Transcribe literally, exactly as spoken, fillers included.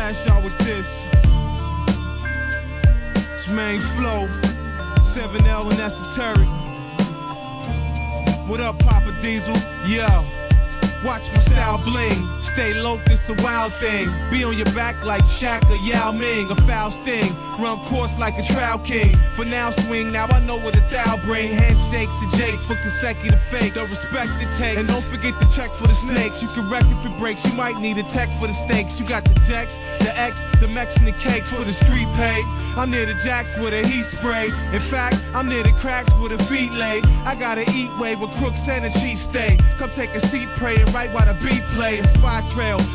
blast y'all with this. It's Main Flow, seven L and Esoteric. What up, Papa Diesel? Yo. Watch my style bling, stay low, this a wild thing. Be on your back like Shaq or Yao Ming, a foul sting. Run course like a trial king. For now swing, now I know what a thou bring. Handshakes and jakes for consecutive fakes. The respect it takes, and don't forget to check for the snakes. You can wreck if it breaks, you might need a tech for the stakes. You got the Jex, the X, the Mex and the cakes for the street pay. I'm near the Jacks with a heat spray. In fact, I'm near the cracks with a feet lay. I gotta eat way with crooks and a cheat stay. Come take a seat, pray and right while the beat play. A spy trail,